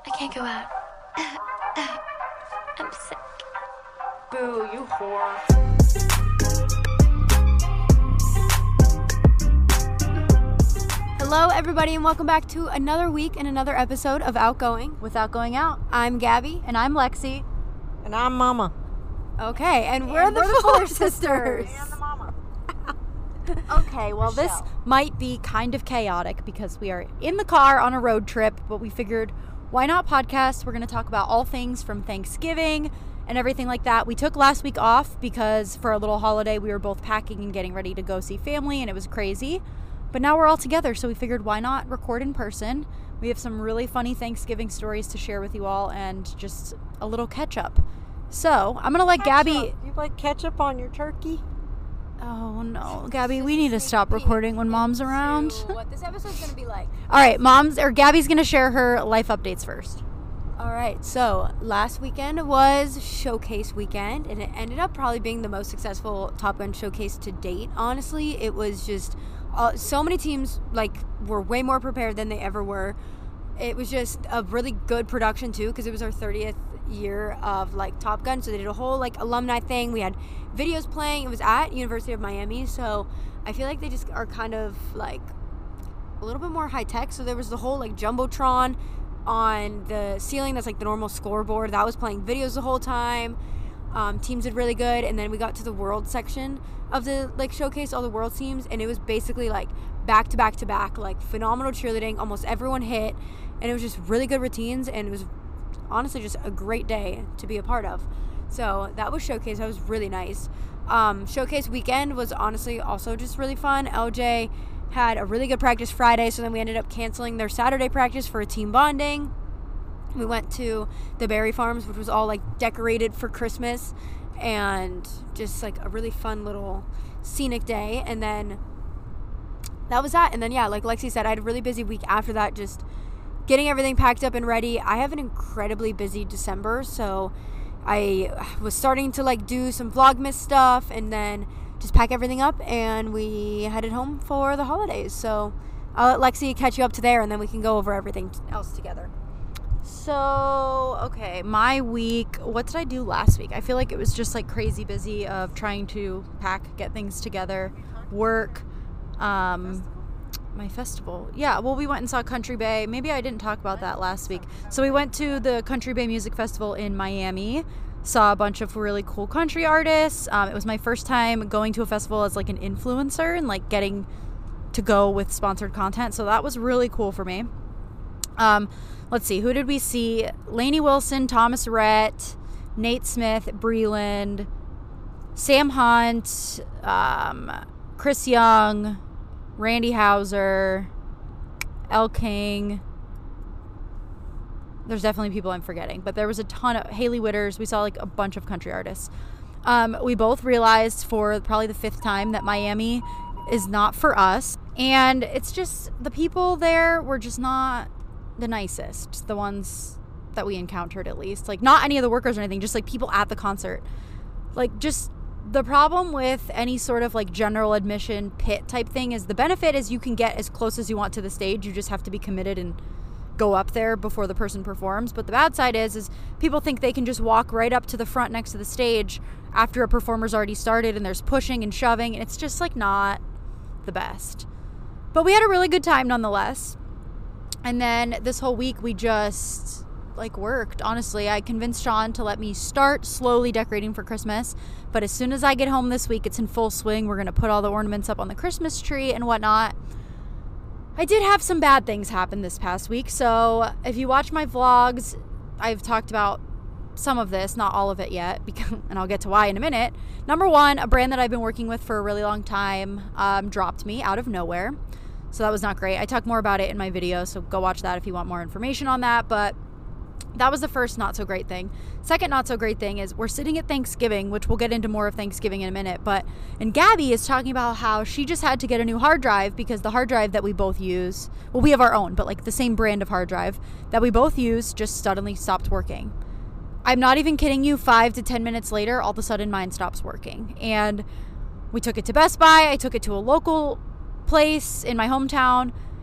I can't go out. I'm sick. Boo, you whore. Hello, everybody, and welcome back to another week and another episode of Outgoing Without Going Out. I'm Gabby. And I'm Lexi. And I'm Mama. Okay, and we're the Fuller Sisters. And the Mama. Okay, well, this Michelle. might be kind of chaotic because we are in the car on a road trip, but we figured, why not podcast? We're going to talk about all things from Thanksgiving and everything like that. We took last week off because for a little holiday, we were both packing and getting ready to go see family, and it was crazy. But now we're all together, so we figured, why not record in person? We have some really funny Thanksgiving stories to share with you all and just a little catch-up. So, I'm going to let Gabby... You like ketchup on your turkey? Oh, no. Gabby, we need to stop recording when Mom's around. What this episode's going to be like. All right, Gabby's going to share her life updates first. All right, so last weekend was Showcase weekend, and it ended up probably being the most successful Top Gun showcase to date. Honestly, it was just so many teams were way more prepared than they ever were. It was just a really good production too, because it was our 30th year of Top Gun, so they did a whole alumni thing. We had videos playing. It was at University of Miami, so I feel like they just are kind of a little bit more high tech. So there was the whole Jumbotron on the ceiling that's the normal scoreboard that was playing videos the whole time. Teams did really good, and then we got to the world section of the showcase, all the world teams, and it was basically back to back to back, phenomenal cheerleading. Almost everyone hit, and it was just really good routines, and it was honestly just a great day to be a part of. So that was Showcase. That was really nice. Showcase weekend was honestly also just really fun. LJ had a really good practice Friday, so then we ended up canceling their Saturday practice for a team bonding. We went to the Berry Farms, which was all decorated for Christmas, and just a really fun little scenic day. And then that was that. And then like Lexi said, I had a really busy week after that, just getting everything packed up and ready. I have an incredibly busy December, so I was starting to do some Vlogmas stuff, and then just pack everything up, and we headed home for the holidays. So I'll let Lexi catch you up to there, and then we can go over everything else together. So, okay, my week, what did I do last week? I feel like it was just crazy busy of trying to pack, get things together, work, my festival. Yeah, well, we went and saw Country Bay. Maybe I didn't talk about that last week. So we went to the Country Bay Music Festival in Miami, saw a bunch of really cool country artists. It was my first time going to a festival as an influencer and getting to go with sponsored content. So that was really cool for me. Let's see, who did we see? Lainey Wilson, Thomas Rhett, Nate Smith, Breland, Sam Hunt, Chris Young, Randy Houser, Elle King. There's definitely people I'm forgetting, but there was a ton of Haley Witters. We saw a bunch of country artists. We both realized for probably the 5th time that Miami is not for us. And it's just the people there were just not the nicest, the ones that we encountered at least. Not any of the workers or anything, just people at the concert. Just the problem with any sort of general admission pit type thing is the benefit is you can get as close as you want to the stage. You just have to be committed and go up there before the person performs. But the bad side is people think they can just walk right up to the front next to the stage after a performer's already started, and there's pushing and shoving, and it's just not the best. But we had a really good time nonetheless. And then this whole week we just worked. Honestly, I convinced Sean to let me start slowly decorating for Christmas, but as soon as I get home this week, it's in full swing. We're going to put all the ornaments up on the Christmas tree and whatnot. I did have some bad things happen this past week, so if you watch my vlogs, I've talked about some of this, not all of it yet, and I'll get to why in a minute. Number one, a brand that I've been working with for a really long time dropped me out of nowhere. So that was not great. I talk more about it in my video, so go watch that if you want more information on that. But that was the first not so great thing. Second not so great thing is we're sitting at Thanksgiving, which we'll get into more of Thanksgiving in a minute. And Gabby is talking about how she just had to get a new hard drive because the hard drive that we both use, well, we have our own, but the same brand of hard drive that we both use just suddenly stopped working. I'm not even kidding you. 5 to 10 minutes later, all of a sudden mine stops working. And we took it to Best Buy. I took it to a local place in my hometown,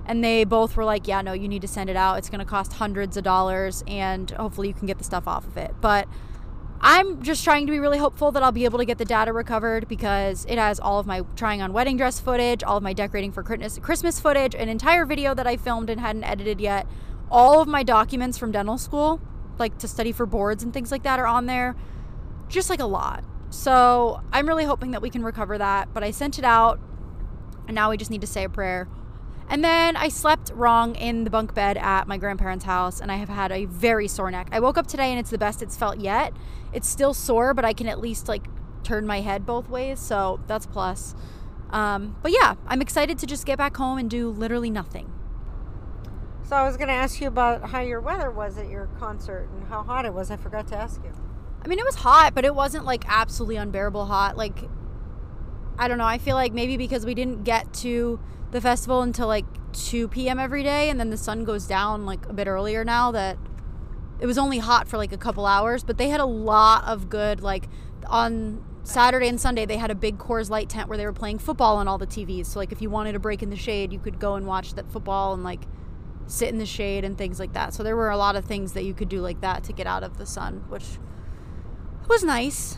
And they both were like, yeah, no, you need to send it out. It's going to cost hundreds of dollars, and hopefully you can get the stuff off of it. But I'm just trying to be really hopeful that I'll be able to get the data recovered, because it has all of my trying on wedding dress footage, all of my decorating for Christmas footage, an entire video that I filmed and hadn't edited yet, all of my documents from dental school, like to study for boards and things like that, are on there. Just like a lot. So I'm really hoping that we can recover that. But I sent it out, and now we just need to say a prayer. And then I slept wrong in the bunk bed at my grandparents' house, and I have had a very sore neck. I woke up today and it's the best it's felt yet. It's still sore, but I can at least like turn my head both ways, so that's a plus. But yeah, I'm excited to just get back home and do literally nothing. So I was going to ask you about how your weather was at your concert and how hot it was. I forgot to ask you. I mean, it was hot, but it wasn't like absolutely unbearable hot. Like, I don't know. I feel like maybe because we didn't get to the festival until like 2 p.m. every day, and then the sun goes down like a bit earlier now, that it was only hot for like a couple hours. But they had a lot of good, like on Saturday and Sunday they had a big Coors Light tent where they were playing football on all the TVs. So like if you wanted a break in the shade, you could go and watch that football and like sit in the shade and things like that. So there were a lot of things that you could do like that to get out of the sun, which was nice.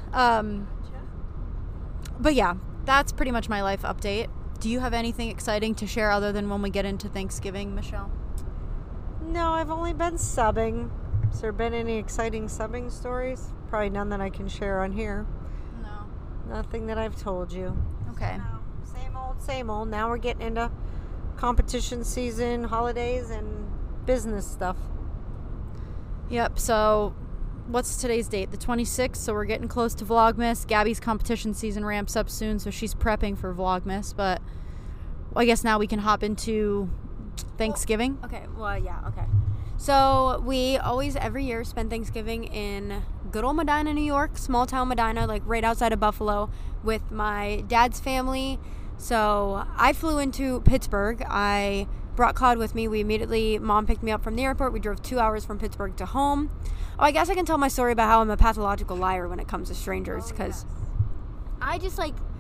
But yeah, that's pretty much my life update. Do you have anything exciting to share other than when we get into Thanksgiving, Michelle? No, I've only been subbing. Has there been any exciting subbing stories? Probably none that I can share on here. No. Nothing that I've told you. Okay. No, same old. Now we're getting into competition season, holidays, and business stuff. Yep, so what's today's date? The 26th, so we're getting close to Vlogmas. Gabby's competition season ramps up soon, so she's prepping for Vlogmas, but I guess now we can hop into Thanksgiving. Okay. So we always, every year, spend Thanksgiving in good old Medina, New York, small town Medina, like right outside of Buffalo, with my dad's family. So I flew into Pittsburgh. I brought Claude with me. Mom picked me up from the airport. We drove 2 hours from Pittsburgh to home. Oh, I guess I can tell my story about how I'm a pathological liar when it comes to strangers, because I just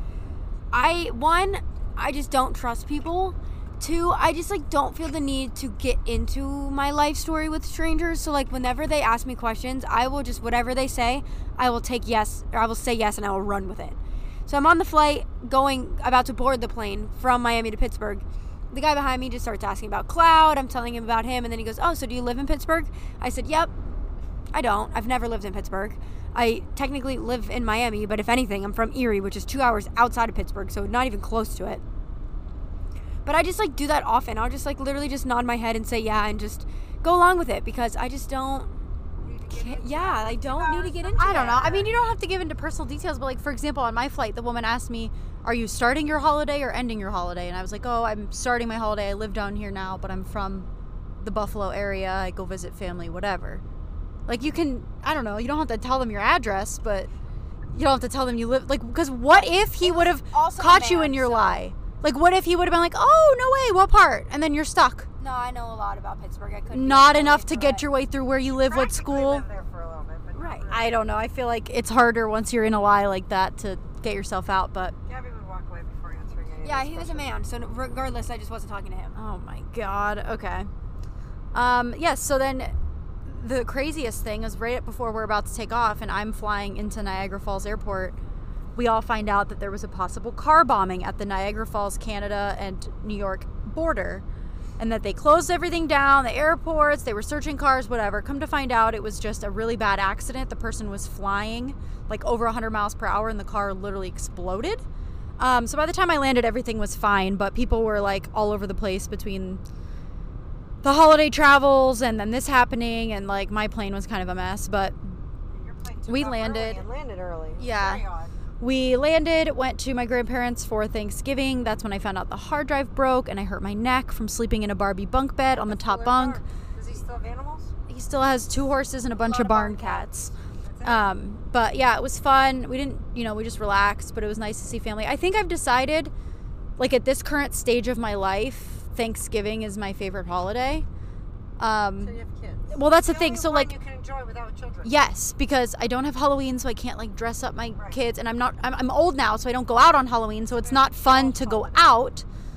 I just don't trust people. 2, I just don't feel the need to get into my life story with strangers. So like whenever they ask me questions, I will just, whatever they say, I will take yes, or I will say yes, and I will run with it. So I'm on the flight about to board the plane from Miami to Pittsburgh. The guy behind me just starts asking about Cloud. I'm telling him about him, and then he goes, oh, so do you live in Pittsburgh? I said, yep. I don't. I've never lived in Pittsburgh. I technically live in Miami, but if anything, I'm from Erie, which is 2 hours outside of Pittsburgh, so not even close to it. But I just do that often. I'll just literally just nod my head and say yeah and just go along with it, because I just don't. I don't need to get into it. I don't know. I mean, you don't have to give into personal details, but like, for example, on my flight, the woman asked me, are you starting your holiday or ending your holiday? And I was like, oh, I'm starting my holiday. I live down here now, but I'm from the Buffalo area. I go visit family, whatever. Like, you can, I don't know, you don't have to tell them your address, but you don't have to tell them you live, like, because what if he would have caught you in your lie? Like, what if he would have been like, oh, no way, what part? And then you're stuck. No, I know a lot about Pittsburgh. I couldn't. Not enough to get your way through where you live, what school. Lived there for a little bit, but Right. I don't know. I feel like it's harder once you're in a lie like that to get yourself out, but. Gabby would walk away before answering any of Yeah, those he was a questions. man, so regardless, I just wasn't talking to him. Oh my God. Okay. Yes, so then the craziest thing is right before we're about to take off and I'm flying into Niagara Falls Airport, we all find out that there was a possible car bombing at the Niagara Falls, Canada and New York border, and that they closed everything down, the airports, they were searching cars, whatever. Come to find out, it was just a really bad accident. The person was flying like over 100 miles per hour and the car literally exploded. So by the time I landed, everything was fine, but people were like all over the place between the holiday travels and then this happening, and like my plane was kind of a mess, but Your plane took we off landed. early and landed early. Yeah. Very odd. We landed, went to my grandparents for Thanksgiving. That's when I found out the hard drive broke and I hurt my neck from sleeping in a Barbie bunk bed on the top bunk. Does he still have animals? He still has 2 horses and a bunch of barn cats. That's it. But yeah, it was fun. We didn't, we just relaxed, but it was nice to see family. I think I've decided, like at this current stage of my life, Thanksgiving is my favorite holiday. So you have kids. Well, that's the The thing. only So one like, you can enjoy without children. yes, because I don't have Halloween, so I can't like dress up my Right. kids, and I'm old now, so I don't go out on Halloween, so it's not fun to go out.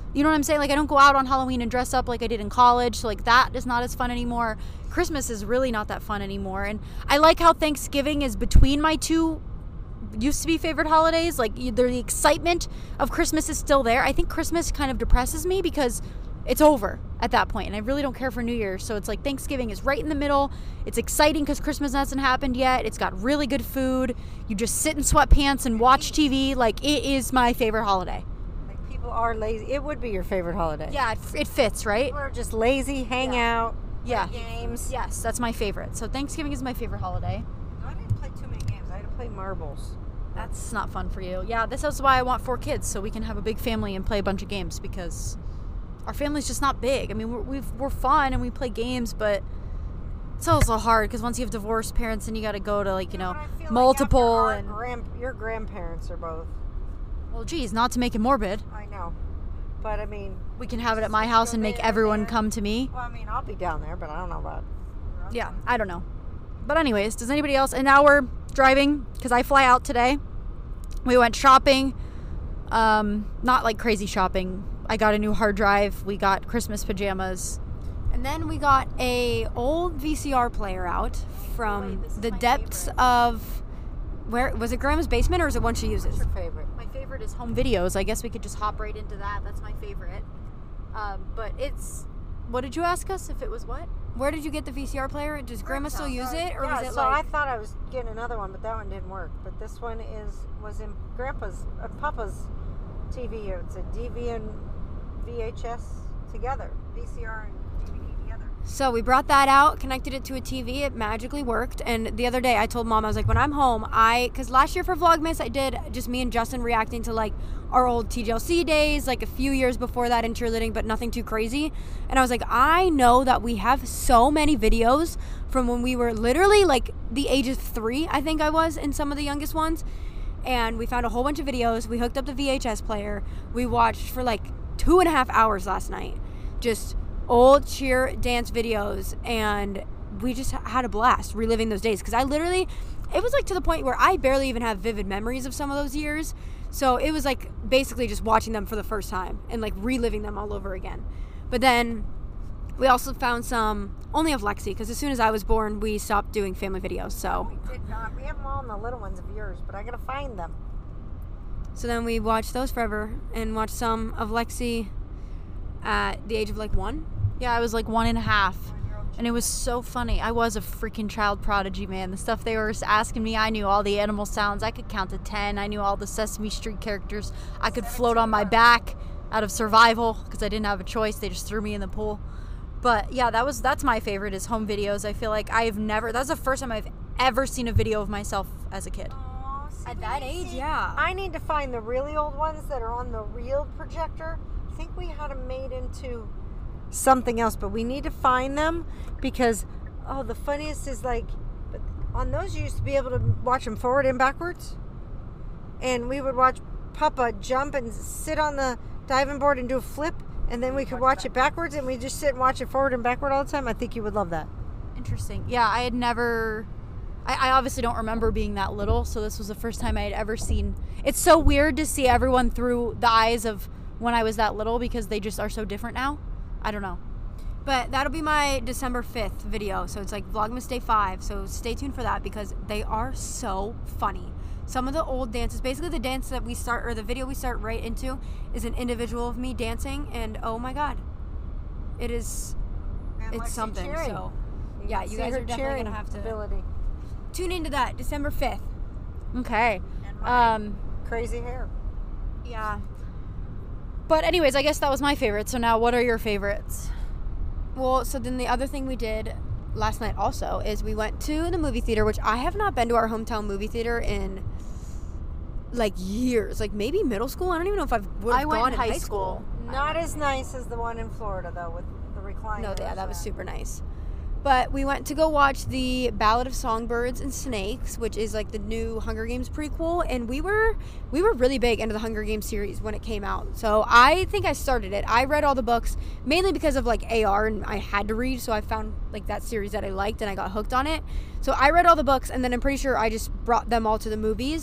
You know what I'm saying? Like, I don't go out on Halloween and dress up like I did in college. So, like, that is not as fun anymore. Christmas is really not that fun anymore. And I like how Thanksgiving is between my two used to be favorite holidays. Like, the excitement of Christmas is still there. I think Christmas kind of depresses me because it's over at that point, and I really don't care for New Year's. So it's like Thanksgiving is right in the middle. It's exciting because Christmas hasn't happened yet. It's got really good food. You just sit in sweatpants and watch TV. Like, it is my favorite holiday. Like, people are lazy. It would be your favorite holiday. Yeah, it fits, right? People are just lazy, hang out, Yeah. play games. Yes, that's my favorite. So Thanksgiving is my favorite holiday. I didn't play too many games. I had to play marbles. That's not fun for you. Yeah, this is why I want 4 kids, so we can have a big family and play a bunch of games, because our family's just not big. I mean, we're fun and we play games, but it's also hard because once you have divorced parents, and you got to go to, like, But I feel multiple like and your grandparents are both. well, geez, not to make it morbid. I know, but I mean, We can have it at my house and make everyone come to me. well, I mean, I'll be down there, but I don't know about. Yeah, I don't know. But anyways, does anybody else? And now we're driving because I fly out today. We went shopping. Not like crazy shopping. I got a new hard drive. We got Christmas pajamas. And then we got a old VCR player out from the depths of, where was it, Grandma's basement, or is it one she uses? What's your favorite? My favorite is home videos. I guess we could just hop right into that. That's my favorite. But it's, what did you ask us if it was what? Where did you get the VCR player? Does Grandma still use it, or yeah, was it so like? I thought I was getting another one, but that one didn't work. But this one was in Grandpa's, Papa's TV. It's a DV and VHS together, VCR and DVD together. So we brought that out, connected it to a TV. It magically worked. And the other day I told Mom, I was like, when I'm home, because last year for Vlogmas, I did just me and Justin reacting to like our old TGLC days, like a few years before that in cheerleading, but nothing too crazy. And I was like, I know that we have so many videos from when we were literally like the age of 3, I think I was, in some of the youngest ones. And we found a whole bunch of videos. We hooked up the VHS player. We watched for like 2.5 hours last night. Just old cheer dance videos, and we just had a blast reliving those days, because it was like to the point where I barely even have vivid memories of some of those years. So it was like basically just watching them for the first time and like reliving them all over again. But then we also found some only of Lexi, because as soon as I was born, we stopped doing family videos. So We did not. We have them all in the little ones of yours, but I gotta find them. then we watched those forever and watched some of Lexi at the age of like 1. Yeah, I was like 1.5. And it was so funny. I was a freaking child prodigy, man. The stuff they were asking me, I knew all the animal sounds. I could count to 10. I knew all the Sesame Street characters. I could float on my back out of survival because I didn't have a choice. They just threw me in the pool. But yeah, that's my favorite, is home videos. I feel like that's the first time I've ever seen a video of myself as a kid. At that age, yeah. I need to find the really old ones that are on the real projector. I think we had them made into something else, but we need to find them, because the funniest is like, but on those you used to be able to watch them forward and backwards, and we would watch Papa jump and sit on the diving board and do a flip, and then we could watch it backwards, and we just sit and watch it forward and backward all the time. I think you would love that. Interesting. Yeah, I had never... I obviously don't remember being that little, so this was the first time I had ever seen... It's so weird to see everyone through the eyes of when I was that little, because they just are so different now. I don't know. But that'll be my December 5th video. So it's like Vlogmas Day 5. So stay tuned for that, because they are so funny. Some of the old dances, basically the dance that we start, or the video we start right into, is an individual of me dancing. And oh my God, it's something. Cheering. So yeah, you guys are definitely going to have to ability. tune into that December 5th. Okay. And my crazy hair. Yeah. But anyways, I guess that was my favorite. So now what are your favorites? Well, so then the other thing we did last night also is we went to the movie theater, which I have not been to our hometown movie theater in like years, like maybe middle school. I don't even know if I would have gone in high school. Not as nice as the one in Florida, though, with the recliner. No, yeah, that was super nice. But we went to go watch the Ballad of Songbirds and Snakes, which is like the new Hunger Games prequel, and we were really big into the Hunger Games series when it came out. So I think I started it. I read all the books mainly because of like AR, and I had to read, so I found like that series that I liked and I got hooked on it. So I read all the books, and then I'm pretty sure I just brought them all to the movies.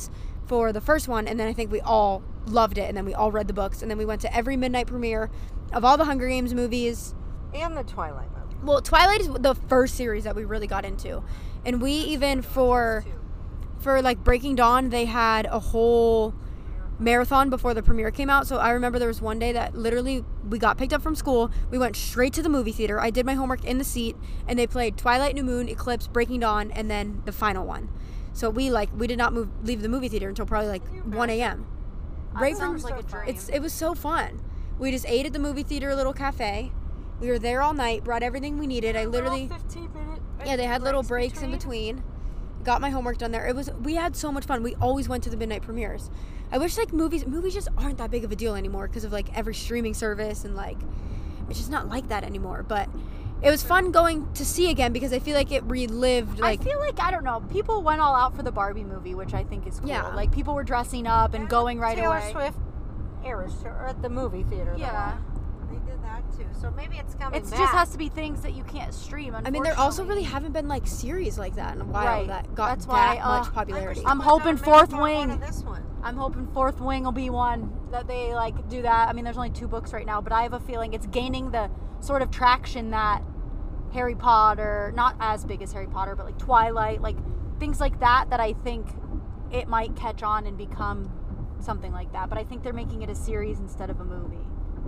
for the first one, and then I think we all loved it, and then we all read the books, and then we went to every midnight premiere of all the Hunger Games movies. And the Twilight movie. Well, Twilight is the first series that we really got into. And we even, for like Breaking Dawn, they had a whole marathon before the premiere came out. So I remember there was one day that literally we got picked up from school, we went straight to the movie theater, I did my homework in the seat, and they played Twilight, New Moon, Eclipse, Breaking Dawn, and then the final one. So we did not leave the movie theater until probably like 1 a.m. That sounds like a dream. It was so fun. We just ate at the movie theater, a little cafe. We were there all night, brought everything we needed. I literally 15-minute. Yeah, they had little breaks in between. Got my homework done there. We had so much fun. We always went to the midnight premieres. I wish like movies just aren't that big of a deal anymore because of like every streaming service, and like it's just not like that anymore. But it was fun going to see again because I feel like it relived like I feel like, I don't know, people went all out for the Barbie movie, which I think is cool. Yeah. Like people were dressing up and going right Taylor away. Swift Eras Tour at the movie theater. Yeah. They did that too. So maybe it's coming It back. just has to be things that you can't stream, I mean, there also really unfortunately. haven't been like series like that in a while Right. that got That's why, that much popularity. I'm hoping Fourth One Wing. of this one. I'm hoping Fourth Wing will be one that they like do that. I mean, there's only 2 books right now, but I have a feeling it's gaining the sort of traction that Harry Potter, not as big as Harry Potter, but like Twilight, like things like that I think it might catch on and become something like that. But I think they're making it a series instead of a movie.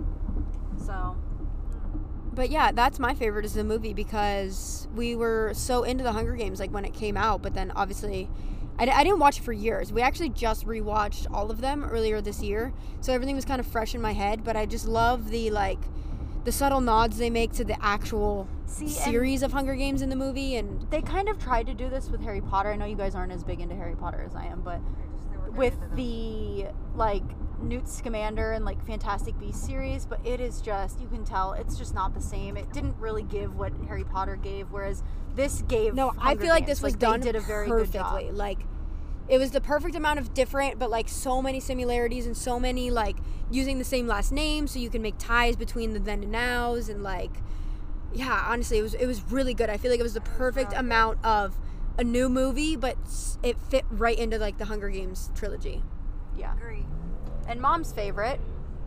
So, But yeah, that's my favorite is the movie because we were so into the Hunger Games like when it came out, but then obviously I didn't watch it for years. We actually just rewatched all of them earlier this year, so everything was kind of fresh in my head, but I just love the subtle nods they make to the actual series of Hunger Games in the movie. And they kind of tried to do this with Harry Potter. I know you guys aren't as big into Harry Potter as I am, but with the like Newt Scamander and like Fantastic Beasts series, but it is just, you can tell it's just not the same. It didn't really give what Harry Potter gave, whereas this gave no, I Hunger feel like Games. this was Like, done they did a very good perfectly. job. Like it was the perfect amount of different, but like so many similarities and so many like using the same last name, so you can make ties between the then and nows, and like, yeah, honestly, it was really good. I feel like it was the perfect amount of a new movie, but it fit right into like the Hunger Games trilogy. Yeah. Agree. And Mom's favorite,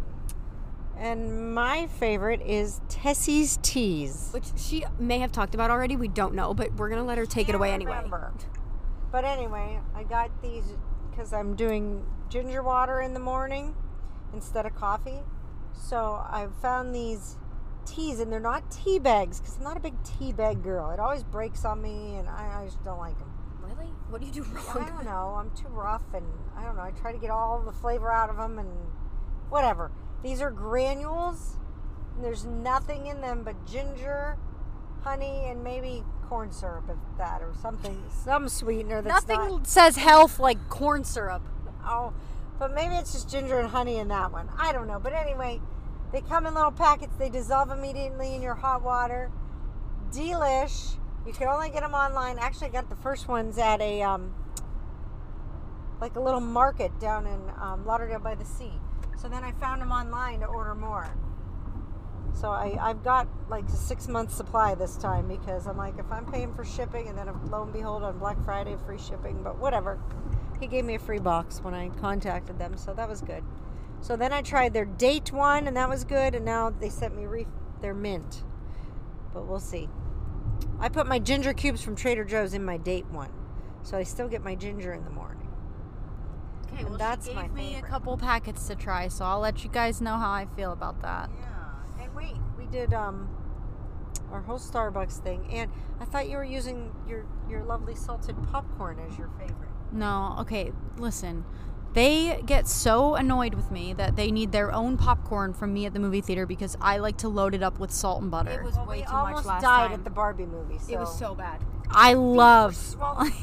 And my favorite is Tessie's Teas. Which she may have talked about already. We don't know, but we're gonna let her take it away anyway. Remember. But anyway, I got these because I'm doing ginger water in the morning instead of coffee. So I found these teas, and they're not tea bags because I'm not a big tea bag girl. It always breaks on me, and I just don't like them. Really? What do you do I wrong? don't know. I'm too rough, and I don't know. I try to get all the flavor out of them, and whatever. These are granules, and there's nothing in them but ginger, honey, and maybe corn syrup, if that, or something, some sweetener that's nothing not. says health like corn syrup. Oh, but maybe it's just ginger and honey in that one. I don't know. But anyway, they come in little packets. They dissolve immediately in your hot water. Delish. You can only get them online. Actually, I got the first ones at a like a little market down in Lauderdale by the Sea. So then I found them online to order more. So I've got like a 6-month supply this time, because I'm like, if I'm paying for shipping, and then lo and behold on Black Friday free shipping, but whatever. He gave me a free box when I contacted them, so that was good. So then I tried their date one, and that was good, and now they sent me their mint. But we'll see. I put my ginger cubes from Trader Joe's in my date one, so I still get my ginger in the morning. Okay, And well, that's she my gave me a favorite. couple packets to try, so I'll let you guys know how I feel about that. Yeah, and wait, we did our whole Starbucks thing, and I thought you were using your lovely salted popcorn as your favorite. No, okay, listen. They get so annoyed with me that they need their own popcorn from me at the movie theater because I like to load it up with salt and butter. It was Well, way we too much almost last died time. at the Barbie movie. So. It was so bad. I love Swallowed.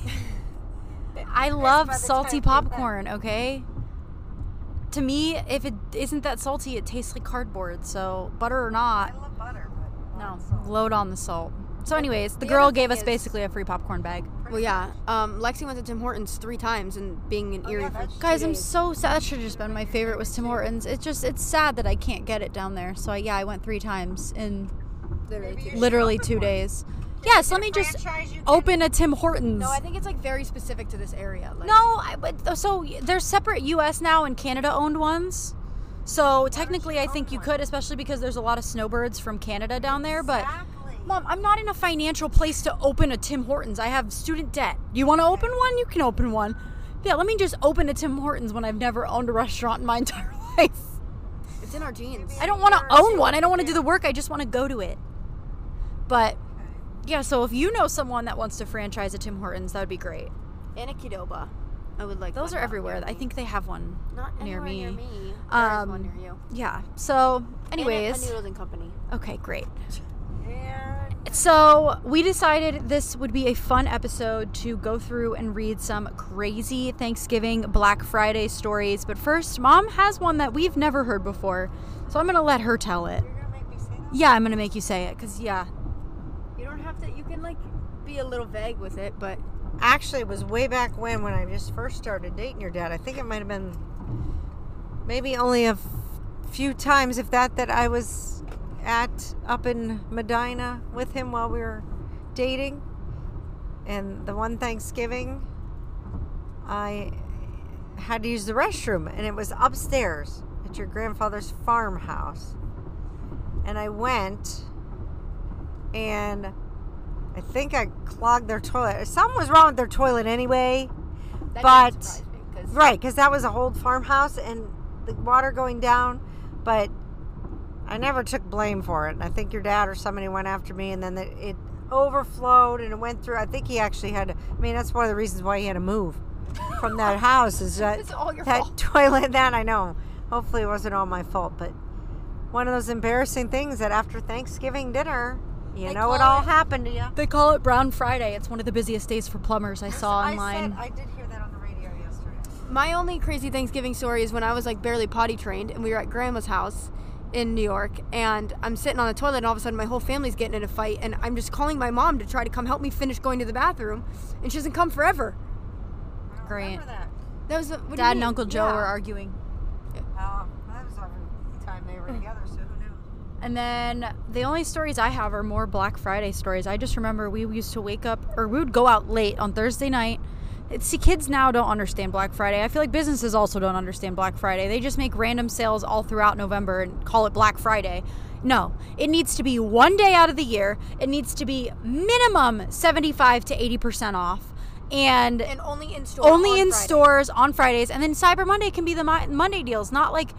I by love the salty time we did popcorn, okay? To me, if it isn't that salty, it tastes like cardboard. So, butter or not, I love butter, but no, not salt. load on the salt. So anyways, the The girl other gave thing us is- basically a free popcorn bag. Well, yeah. Lexi went to Tim Hortons 3 times and being in Erie yeah, for that's- 2 Guys, I'm days. so sad. That should have just been my favorite was Tim Hortons. It's sad that I can't get it down there. So yeah, I went 3 times in Literally Maybe 2 you days. literally 2 days. yes, let me just open a Tim Hortons. No, I think it's like very specific to this area. Like, So there's separate U.S. now and Canada-owned ones. So technically, I think you could, especially because there's a lot of snowbirds from Canada down there. But, Mom, I'm not in a financial place to open a Tim Hortons. I have student debt. You want to open one? You can open one. Yeah, let me just open a Tim Hortons when I've never owned a restaurant in my entire life. it's in our genes. I don't want to own one. I don't want to do the work. I just want to go to it. But, yeah, so if you know someone that wants to franchise a Tim Hortons, that would be great. And a Qdoba. I would like Those one are out everywhere. I think they have one Not near me. Near me. There is one near you. Yeah. So, And anyways. a Noodles and Company. Okay, great. And So we decided this would be a fun episode to go through and read some crazy Thanksgiving Black Friday stories. But first, Mom has one that we've never heard before. So I'm going to let her tell it. you're gonna make me say that? Yeah, I'm going to make you say it. Because, yeah. You don't have to. You can like be a little vague with it, but Actually, it was way back when I just first started dating your dad. I think it might have been maybe only a few times, if that I was up in Medina with him while we were dating. And the one Thanksgiving, I had to use the restroom, and it was upstairs at your grandfather's farmhouse. And I went, and I think I clogged their toilet. Something was wrong with their toilet anyway. that But- doesn't surprise me, 'cause Right, because that was a old farmhouse and the water going down. But I never took blame for it. And I think your dad or somebody went after me, and then it overflowed and it went through. I think he actually had to. I mean, that's one of the reasons why he had to move from that house. Is that It's all your that fault. toilet? That I know. Hopefully, it wasn't all my fault. But one of those embarrassing things that after Thanksgiving dinner, you They know, it call all it- happened to you. They call it Brown Friday. It's one of the busiest days for plumbers I saw online. I did hear that on the radio yesterday. My only crazy Thanksgiving story is when I was like barely potty trained and we were at Grandma's house in New York, and I'm sitting on the toilet and all of a sudden my whole family's getting in a fight, and I'm just calling my mom to try to come help me finish going to the bathroom, and she doesn't come forever. I don't Great. remember that. That was what do you Dad and mean? Uncle Joe Yeah. are arguing. That was every time they were together, so who knew? And then the only stories I have are more Black Friday stories. I just remember we used to wake up, or we would go out late on Thursday night. See, kids now don't understand Black Friday. I feel like businesses also don't understand Black Friday. They just make random sales all throughout November and call it Black Friday. No, it needs to be one day out of the year. It needs to be minimum 75 to 80% off. And And only in stores. only on in Friday. stores on Fridays. And then Cyber Monday can be the Monday deals, not like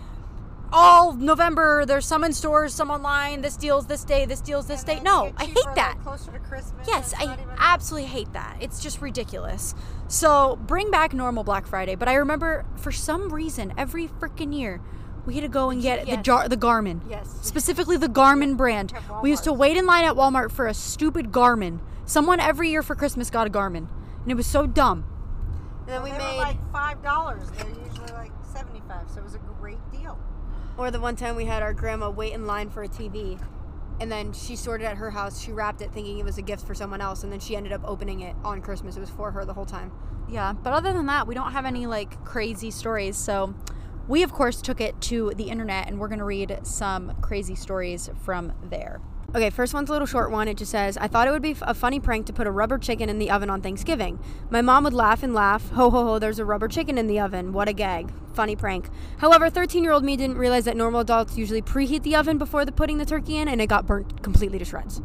all November. There's some in stores, some online. This deals this day, this deals this day. No, I hate that. Closer to Christmas. Yes, That's I not even- absolutely hate that. It's just ridiculous. So bring back normal Black Friday. But I remember for some reason every freaking year we had to go and get Yes. the Garmin. Yes. Specifically the Garmin brand. At We used to Walmart. wait in line at Walmart for a stupid Garmin. Someone every year for Christmas got a Garmin. And it was so dumb. And then we They were made, like $5. They're usually like $75, so it was a great deal. or the one time we had our grandma wait in line for a TV, and then she sorted at her house. She wrapped it thinking it was a gift for someone else, and then she ended up opening it on Christmas. It was for her the whole time. Yeah, but other than that, we don't have any like crazy stories. So we of course took it to the internet and we're going to read some crazy stories from there. Okay, first one's a little short one. It just says, I thought it would be a funny prank to put a rubber chicken in the oven on Thanksgiving. My mom would laugh and laugh. Ho, ho, ho, there's a rubber chicken in the oven. What a gag. Funny prank. However, 13-year-old me didn't realize that normal adults usually preheat the oven before putting the turkey in, and it got burnt completely to shreds.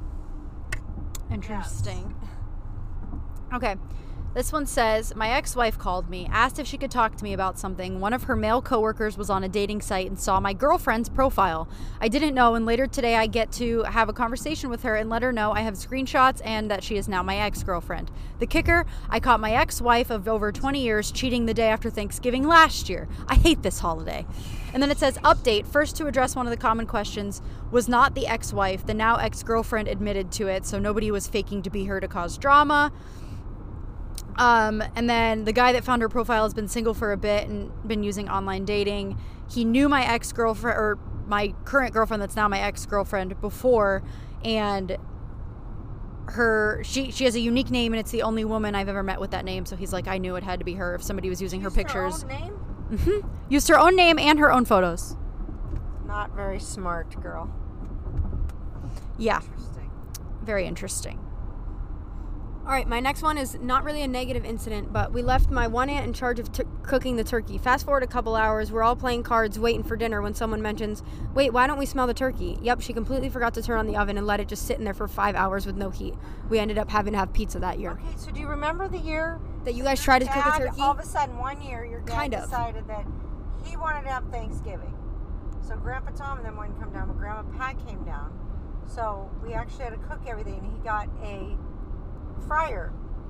Interesting. Okay. This one says, my ex-wife called me, asked if she could talk to me about something. One of her male coworkers was on a dating site and saw my girlfriend's profile. I didn't know, and later today I get to have a conversation with her and let her know I have screenshots and that she is now my ex-girlfriend. The kicker, I caught my ex-wife of over 20 years cheating the day after Thanksgiving last year. I hate this holiday. And then it says, update, first to address one of the common questions, was not the ex-wife. The now ex-girlfriend admitted to it, so nobody was faking to be her to cause drama. And then the guy that found her profile has been single for a bit and been using online dating. He knew my ex-girlfriend, or my current girlfriend that's now my ex-girlfriend, before, and she has a unique name and it's the only woman I've ever met with that name, so he's like, I knew it had to be her if somebody was using her pictures. Her own name? Used her own name and her own photos. Not very smart, girl. Yeah. Interesting. very interesting. All right, my next one is not really a negative incident, but we left my one aunt in charge of cooking the turkey. Fast forward a couple hours, we're all playing cards waiting for dinner when someone mentions, wait, why don't we smell the turkey? Yep, she completely forgot to turn on the oven and let it just sit in there for 5 hours with no heat. We ended up having to have pizza that year. Okay, so do you remember the year That you guys tried to cook a Dad, turkey? all of a sudden, one year, your dad Kind of. decided that he wanted to have Thanksgiving. So Grandpa Tom and them wouldn't come down, but Grandma Pat came down. So we actually had to cook everything, and he got a fryer.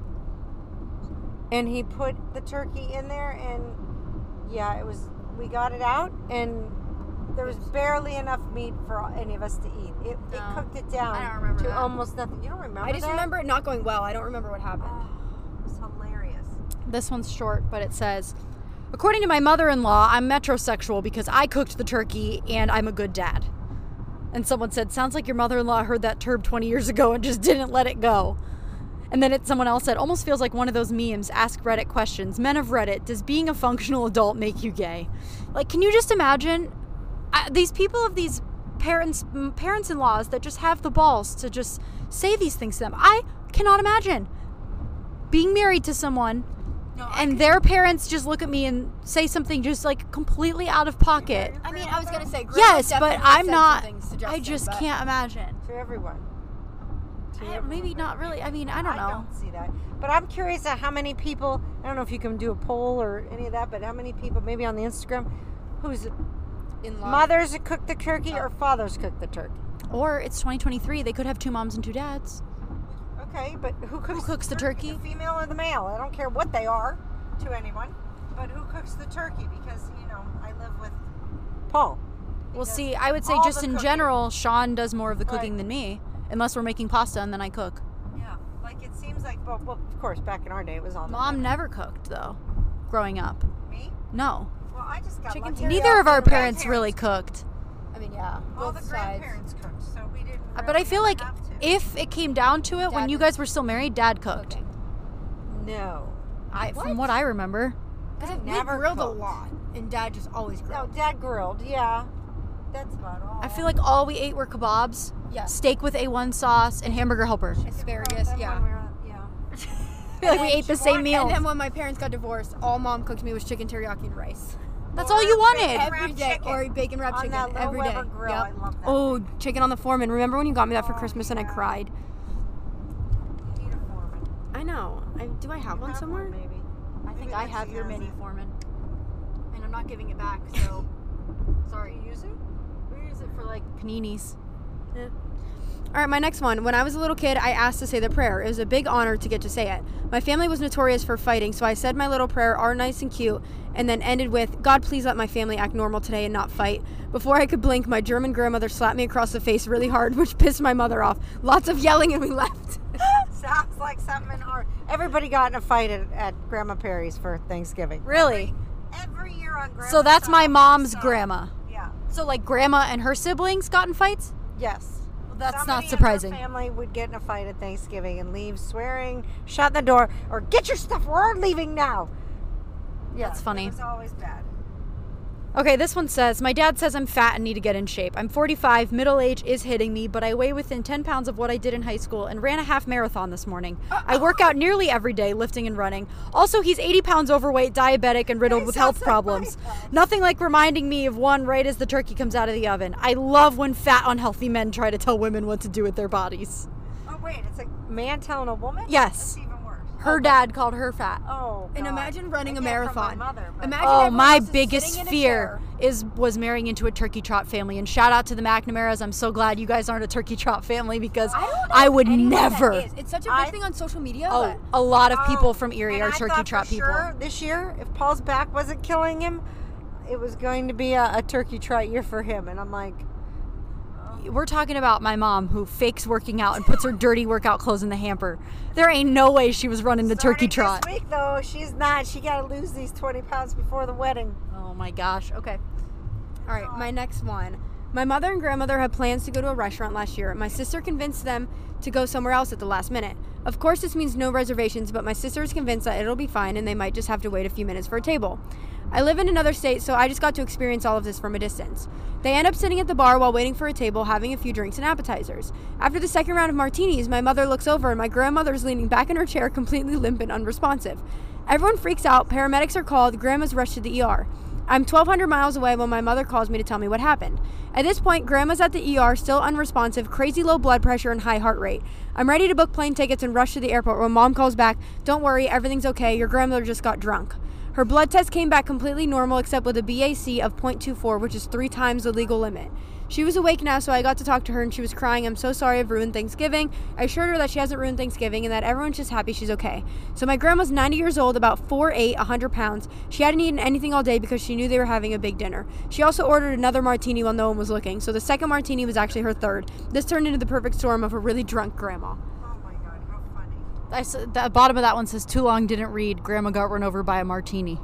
And he put the turkey in there, and yeah, we got it out, and there was barely enough meat for any of us to eat. It cooked it down I don't remember to that. almost nothing. You don't remember I just that? remember it not going well. I don't remember what happened. It was hilarious. This one's short, but it says, according to my mother-in-law, I'm metrosexual because I cooked the turkey and I'm a good dad. And someone said, sounds like your mother-in-law heard that term 20 years ago and just didn't let it go. And then someone else said, almost feels like one of those memes, ask Reddit questions. Men of Reddit, does being a functional adult make you gay? Like, can you just imagine these people of these parents-in-laws that just have the balls to just say these things to them? I cannot imagine being married to someone and their parents just look at me and say something just like completely out of pocket. I mean, I was going to say, Yes, but I'm not, suggesting, I just but- can't imagine. To everyone. Maybe not really. I mean, I don't know. I don't see that. But I'm curious at how many people, I don't know if you can do a poll or any of that, but how many people, maybe on the Instagram, whose In-laws. mothers cook the turkey or fathers cook the turkey? Or it's 2023. They could have 2 moms and 2 dads. Okay, but who cooks the turkey? The female or the male? I don't care what they are to anyone, but who cooks the turkey? Because, I live with Paul. Well, see, I would say all just the in cooking. general, Sean does more of the cooking Right. than me. Unless we're making pasta and then I cook. Yeah, like it seems like, well, of course, back in our day, it was all the Mom women. never cooked, though, growing up. Me? No. Well, I just got Chicken lucky. Neither of our The parents really grandparents- cooked. I mean, yeah. All both the sides. grandparents cooked, so we didn't really But I feel like have to. if it came down to it, when Dad you guys were still married, Dad cooked. Cooking. No. From what I remember. Because we never grilled cooked. a lot, and Dad just always No, grilled. Dad grilled, yeah. That's about all. I feel like all we ate were kebabs, Yeah. steak with A1 sauce, and hamburger helper. Asparagus, Then yeah. when we were- yeah. I feel like we ate the same meal. And then when my parents got divorced, all Mom cooked me was chicken teriyaki and rice. That's all you wanted. bacon Every wrapped day, chicken. or bacon wrapped On chicken that little every day. Weber grill, I love that Oh, chicken on the Foreman. Remember when you got me that for Oh, Christmas and I yeah. cried? You need a Foreman. I know. Do I have You one have somewhere? maybe. I think Maybe I Lexi have your has mini it. Foreman. And I'm not giving it back, so sorry. You use it? We use it for like paninis. All right, my next one. When I was a little kid, I asked to say the prayer. It was a big honor to get to say it. My family was notorious for fighting, so I said my little prayer, all nice and cute, and then ended with, God, please let my family act normal today and not fight. Before I could blink, my German grandmother slapped me across the face really hard, which pissed my mother off. Lots of yelling, and we left. Sounds like something hard. Everybody got in a fight at Grandma Perry's for Thanksgiving. Really? Every year on Grandma's So that's my side, mom's so- grandma. Yeah. So like grandma and her siblings got in fights? Yes. Well, that's Somebody not in her surprising. family would get in a fight at Thanksgiving and leave swearing, shut the door, or get your stuff. We're leaving now. Yeah, That's funny. It was always bad. Okay, this one says, my dad says I'm fat and need to get in shape. I'm 45, middle age is hitting me, but I weigh within 10 pounds of what I did in high school and ran a half marathon this morning. I work out nearly every day, lifting and running. Also, he's 80 pounds overweight, diabetic, and riddled He with sounds health like problems. my dad. Nothing like reminding me of one right as the turkey comes out of the oven. I love when fat, unhealthy men try to tell women what to do with their bodies. Oh, wait. It's a man telling a woman? Yes. That's even worse. Her dad called her fat. Oh, And God. imagine running I a get it from marathon. my mother, but- Imagine Oh, everyone my else is biggest sitting in a fear chair. was marrying into a turkey trot family. And shout out to the McNamaras. I'm so glad you guys aren't a turkey trot family because I would Anyone that never. is. It's such a big thing on social media. Oh, but a lot of people Oh, from Erie and are I turkey thought trot for people. Sure, this year, if Paul's back wasn't killing him, it was going to be a turkey trot year for him. And I'm like, We're talking about my mom who fakes working out and puts her dirty workout clothes in the hamper. There ain't no way she was running the turkey starting trot. This week, though, she's not. She got to lose these 20 pounds before the wedding. Oh my gosh. Okay. All right, my next one. My mother and grandmother had plans to go to a restaurant last year. My sister convinced them to go somewhere else at the last minute. Of course, this means no reservations, but my sister is convinced that it'll be fine and they might just have to wait a few minutes for a table. I live in another state, so I just got to experience all of this from a distance. They end up sitting at the bar while waiting for a table, having a few drinks and appetizers. After the second round of martinis, my mother looks over and my grandmother is leaning back in her chair, completely limp and unresponsive. Everyone freaks out, paramedics are called, grandma's rushed to the ER. I'm 1,200 miles away when my mother calls me to tell me what happened. At this point, grandma's at the ER, still unresponsive, crazy low blood pressure and high heart rate. I'm ready to book plane tickets and rush to the airport when mom calls back, "Don't worry, everything's okay, your grandmother just got drunk." Her blood test came back completely normal except with a BAC of 0.24, which is 3 times the legal limit. She was awake now, so I got to talk to her and she was crying, "I'm so sorry I've ruined Thanksgiving." I assured her that she hasn't ruined Thanksgiving and that everyone's just happy she's okay. So my grandma's 90 years old, about 4'8", 100 pounds. She hadn't eaten anything all day because she knew they were having a big dinner. She also ordered another martini while no one was looking, so the second martini was actually her third. This turned into the perfect storm of a really drunk grandma. Oh my God, how funny. The bottom of that one says, "Too long, didn't read. Grandma got run over by a martini."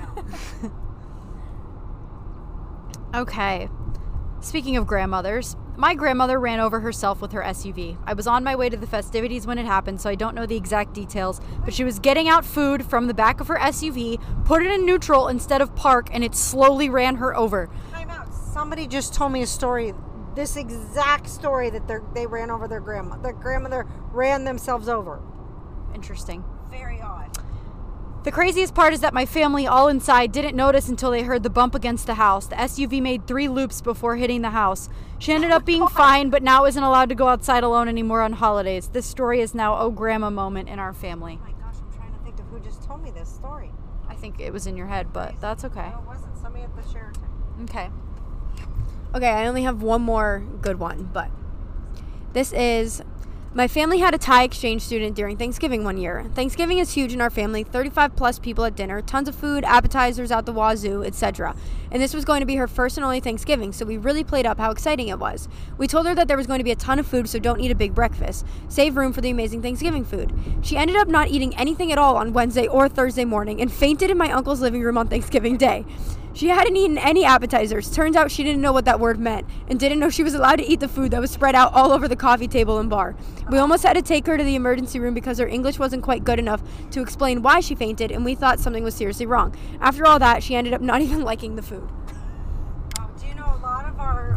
Okay. Speaking of grandmothers, my grandmother ran over herself with her SUV. I was on my way to the festivities when it happened, so I don't know the exact details, but she was getting out food from the back of her SUV, put it in neutral instead of park, and it slowly ran her over. Time out. Somebody just told me a story, this exact story, that they ran over their grandma. Their grandmother ran themselves over. Interesting. Very odd. The craziest part is that my family, all inside, didn't notice until they heard the bump against the house. The SUV made 3 loops before hitting the house. She ended up being fine, but now isn't allowed to go outside alone anymore on holidays. This story is now oh grandma moment in our family. Oh my gosh, I'm trying to think of who just told me this story. I think it was in your head, but that's okay. No, it wasn't. Somebody at the Sheraton. Okay. Okay, I only have one more good one, but this is... My family had a Thai exchange student during Thanksgiving one year. Thanksgiving is huge in our family, 35 plus people at dinner, tons of food, appetizers out the wazoo, etc. And this was going to be her first and only Thanksgiving, so we really played up how exciting it was. We told her that there was going to be a ton of food, so don't eat a big breakfast. Save room for the amazing Thanksgiving food. She ended up not eating anything at all on Wednesday or Thursday morning and fainted in my uncle's living room on Thanksgiving Day. She hadn't eaten any appetizers. Turns out she didn't know what that word meant and didn't know she was allowed to eat the food that was spread out all over the coffee table and bar. We almost had to take her to the emergency room because her English wasn't quite good enough to explain why she fainted, and we thought something was seriously wrong. After all that, she ended up not even liking the food. Do you know a lot of our,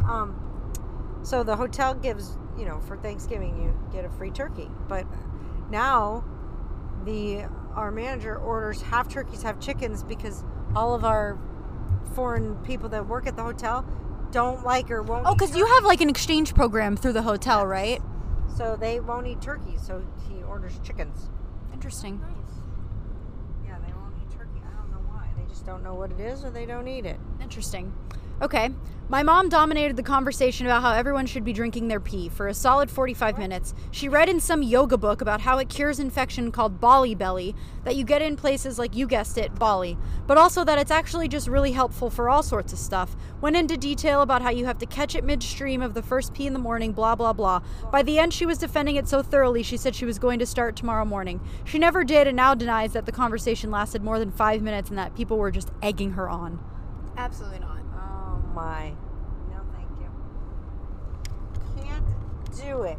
so the hotel gives, for Thanksgiving you get a free turkey, but now our manager orders half turkeys, half chickens because all of our foreign people that work at the hotel don't like or won't eat because you have like an exchange program through the hotel, right? So they won't eat turkey, so he orders chickens. Interesting. Yeah, they won't eat turkey. I don't know why. They just don't know what it is or they don't eat it. Interesting. Okay. My mom dominated the conversation about how everyone should be drinking their pee for a solid 45 minutes. She read in some yoga book about how it cures infection called Bali belly that you get in places like, you guessed it, Bali, but also that it's actually just really helpful for all sorts of stuff. Went into detail about how you have to catch it midstream of the first pee in the morning, blah, blah, blah. By the end, she was defending it so thoroughly, she said she was going to start tomorrow morning. She never did and now denies that the conversation lasted more than 5 minutes and that people were just egging her on. Absolutely not. Oh my. No, thank you. Can't do it.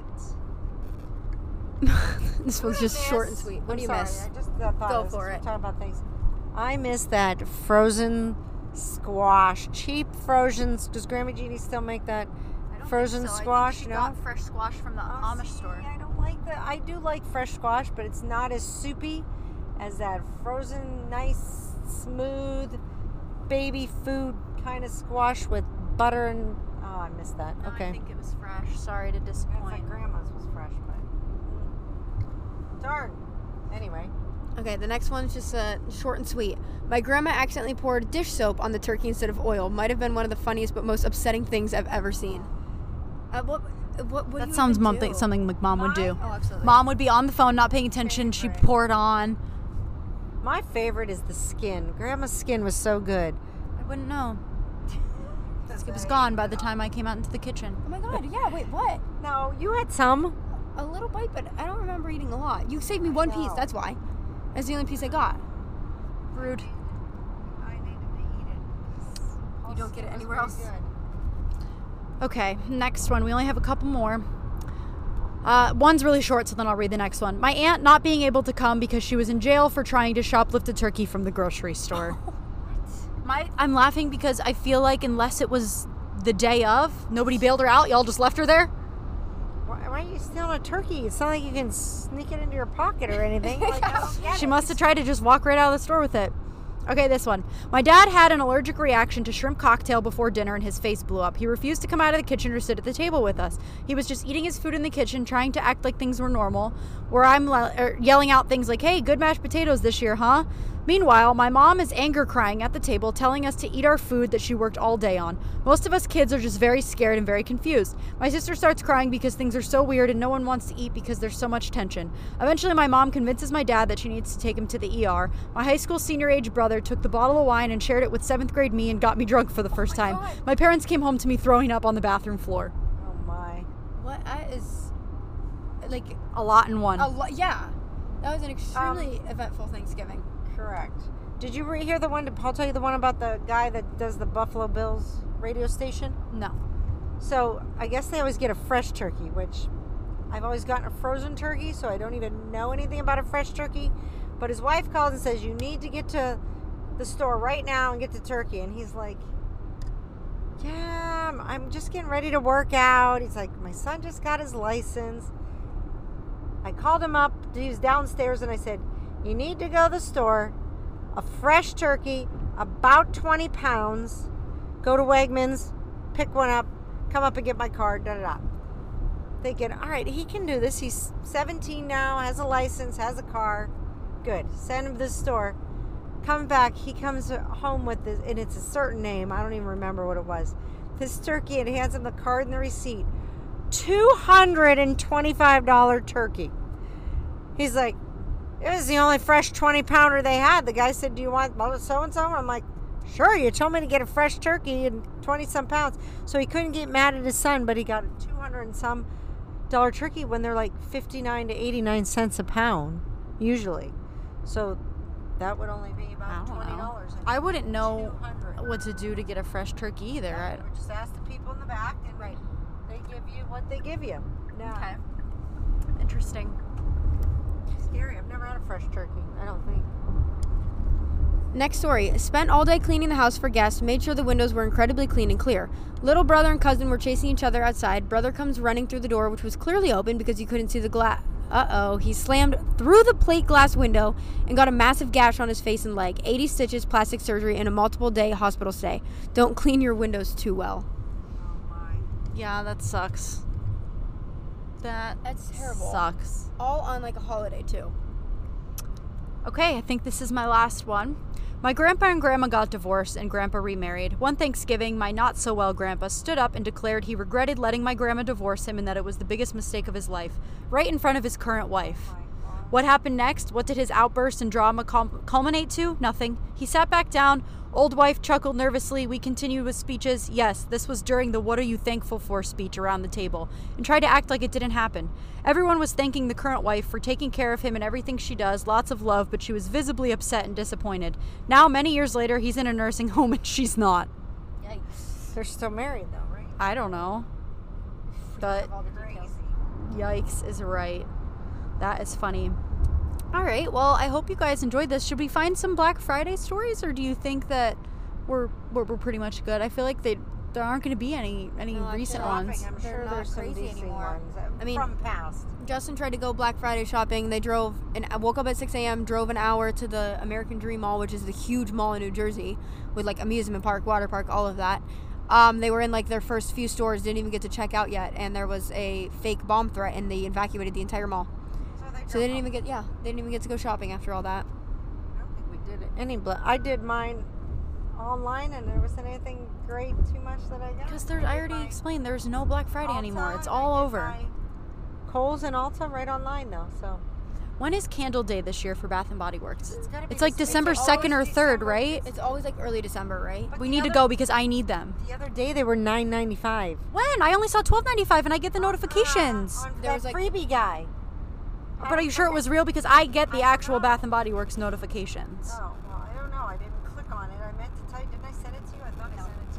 This one's just short and sweet. What do you miss? I just thought Go for it. Talking about things. I miss that frozen squash. Cheap frozen. Does Grandma Jeannie still make that frozen squash? No. Fresh squash from the Amish store. I don't like that. I do like fresh squash, but it's not as soupy as that frozen, nice, smooth, baby food kind of squash with butter and. Oh, I missed that. No, Okay. I think it was fresh. Sorry to disappoint. Like Grandma's was fresh, but darn. Anyway. Okay, the next one's just short and sweet. My grandma accidentally poured dish soap on the turkey instead of oil. Might have been one of the funniest but most upsetting things I've ever seen. What That do you sounds even do? something like mom would do. Oh, absolutely. Mom would be on the phone, not paying attention. She'd pour it on. My favorite is the skin. Grandma's skin was so good. I wouldn't know. It was gone by the time I came out into the kitchen. Oh my god, yeah, wait, what? No, you had some. A little bite, but I don't remember eating a lot. You saved me one piece, that's why. That's the only piece I got. Rude. I needed to eat it. You don't get it anywhere else? Okay, next one. We only have a couple more. One's really short, so then I'll read the next one. My aunt not being able to come because she was in jail for trying to shoplift a turkey from the grocery store. I'm laughing because I feel like unless it was the day of, nobody bailed her out. Y'all just left her there. Why are you stealing a turkey? It's not like you can sneak it into your pocket or anything. Like, I don't get She it. must have tried to just walk right out of the store with it. Okay, this one. My dad had an allergic reaction to shrimp cocktail before dinner and his face blew up. He refused to come out of the kitchen or sit at the table with us. He was just eating his food in the kitchen, trying to act like things were normal, where I'm yelling out things like, hey, good mashed potatoes this year, huh? Meanwhile, my mom is anger crying at the table, telling us to eat our food that she worked all day on. Most of us kids are just very scared and very confused. My sister starts crying because things are so weird and no one wants to eat because there's so much tension. Eventually, my mom convinces my dad that she needs to take him to the ER. My high school senior age brother took the bottle of wine and shared it with 7th grade me and got me drunk for the first time. God. My parents came home to me throwing up on the bathroom floor. Oh my. What is like A lot in one. a lot? Yeah, that was an extremely eventful Thanksgiving. Correct. Did you hear the one? Did Paul tell you the one about the guy that does the Buffalo Bills radio station? No. So I guess they always get a fresh turkey, which I've always gotten a frozen turkey, so I don't even know anything about a fresh turkey. But his wife calls and says, you need to get to the store right now and get the turkey. And he's like, yeah, I'm just getting ready to work out. He's like, my son just got his license. I called him up. He was downstairs, and I said, you need to go to the store, a fresh turkey, about 20 pounds, go to Wegmans, pick one up, come up and get my card, da-da-da. Thinking, all right, he can do this. He's 17 now, has a license, has a car. Good. Send him to the store. Come back. He comes home with this, and it's a certain name. I don't even remember what it was. This turkey, and hands him the card and the receipt. $225 turkey. He's like, it was the only fresh 20-pounder they had. The guy said, do you want so-and-so? I'm like, sure, you told me to get a fresh turkey and 20-some pounds. So he couldn't get mad at his son, but he got a $200-and-some turkey when they're like 59 to 89 cents a pound, usually. So that would only be about $20. I wouldn't know 200. what to do to get a fresh turkey either. Yeah, or just ask the people in the back, and they give you what they give you. No. Okay. Interesting. Scary. I've never had a fresh turkey, I don't think. Next story. Spent all day cleaning the house for guests, made sure the windows were incredibly clean and clear. Little brother and cousin were chasing each other outside. Brother comes running through the door, which was clearly open because he couldn't see the glass. Uh-oh. He slammed through the plate glass window and got a massive gash on his face and leg. 80 stitches, plastic surgery, and a multiple-day hospital stay. Don't clean your windows too well. Oh my. Yeah, that sucks. That's terrible. Sucks. All on like a holiday too. Okay, I think this is my last one. My grandpa and grandma got divorced and grandpa remarried. One Thanksgiving, my not-so-well grandpa stood up and declared he regretted letting my grandma divorce him and that it was the biggest mistake of his life, right in front of his current wife. What happened next? What did his outburst and drama culminate to? Nothing. He sat back down. Old wife chuckled nervously. We continued with speeches. Yes, this was during the "What are you thankful for" speech around the table, and tried to act like it didn't happen. Everyone was thanking the current wife for taking care of him and everything she does, lots of love, but she was visibly upset and disappointed. Now, many years later, he's in a nursing home and she's not. Yikes. They're still married, though, right? I don't know. But Crazy. yikes is right. That is funny. All right, well, I hope you guys enjoyed this. Should we find some Black Friday stories, or do you think that we're pretty much good? I feel like there aren't going to be any recent ones. I'm They're sure not there's some crazy decent anymore. ones. I mean- from past. Justin tried to go Black Friday shopping. They drove and woke up at 6 a.m., drove an hour to the American Dream Mall, which is the huge mall in New Jersey with like amusement park, water park, all of that. They were in like their first few stores, didn't even get to check out yet, and there was a fake bomb threat, and they evacuated the entire mall. So they didn't even get to go shopping after all that. I don't think we did it. I did mine online, and there wasn't anything great too much that I got. Because I already explained there's no Black Friday anymore. It's all over. Kohl's and Ulta right online though. So When is Candle Day this year for Bath and Body Works? gotta be It's like December it's 2nd or always 3rd, December. right? It's always like early December, right? But We the need to other- go because I need them. The other day they were $9.95. When? I only saw $12.95 and I get the notifications. On There that was, like- freebie guy. But are you sure it was real? Because I get the actual Bath and Body Works notifications. Oh, well, I don't know. I didn't click on it. I meant to tell you. Didn't I send it to you? I thought I sent it to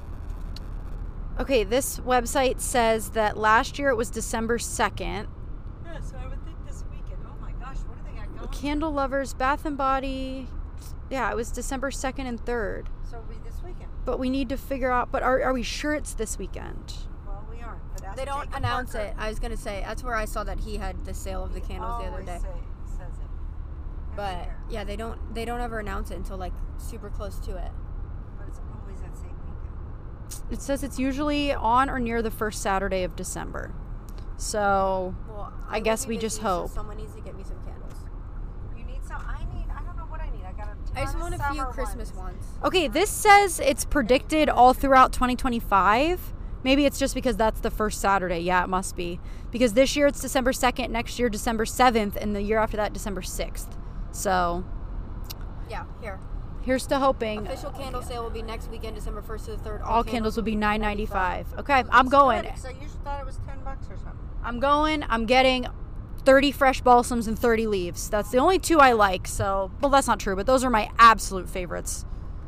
you. Okay, this website says that last year it was December 2nd. Yeah, so I would think this weekend. Oh my gosh, what do they got going? Candle lovers, Bath and Body. Yeah, it was December 2nd and 3rd. So it'll be this weekend. But we need to figure out, but are we sure it's this weekend? Well, we aren't. But ask They don't Jacob announce Parker. it. I was gonna say that's where I saw that he had the sale of the candles the other day. Says it. But Every year. yeah, they don't ever announce it until like super close to it. But it's always that same weekend. It says it's usually on or near the first Saturday of December. So Well, I guess we just hope. So someone needs to get me some candles. You need some. I don't know what I need. I got a ton I just of want a few summer Christmas ones. okay, this says it's predicted all throughout 2025. Maybe it's just because that's the first Saturday. Yeah, it must be. Because this year it's December 2nd, next year December 7th, and the year after that December 6th. So Yeah, here. here's to hoping. Official candle sale will be next weekend, December 1st to the 3rd. All candles will be $9.95. Okay, I'm going. Because I usually thought it was $10 or something. I'm going. I'm getting 30 fresh balsams and 30 leaves. That's the only two I like. So, well, that's not true, but those are my absolute favorites.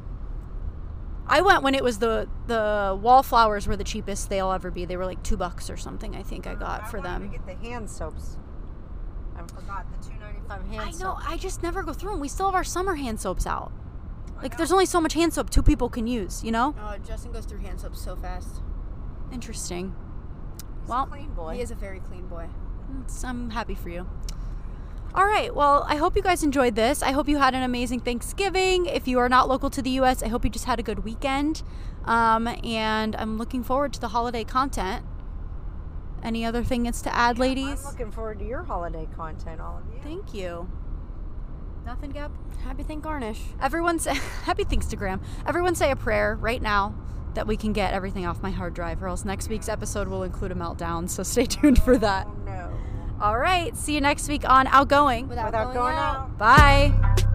I went when it was the wallflowers were the cheapest they'll ever be. They were like $2 or something. I think I got for I them. wanted to get the hand soaps. I forgot the $2.95 hand I soap. know. I just never go through them. We still have our summer hand soaps out. Like, there's only so much hand soap 2 people can use. You know? Justin goes through hand soap so fast. Interesting. He's Well, a clean boy. He is a very clean boy. I'm happy for you. All right. Well, I hope you guys enjoyed this. I hope you had an amazing Thanksgiving. If you are not local to the U.S., I hope you just had a good weekend. And I'm looking forward to the holiday content. Any other things to add, ladies? I'm looking forward to your holiday content, all of you. Thank you. Nothing, Gab? Happy Thank Garnish. Everyone say happy Thankstagram. Everyone say a prayer right now that we can get everything off my hard drive, or else next week's episode will include a meltdown. So stay tuned for that. Oh, no. All right. See you next week on Outgoing. Without Without going out. Bye.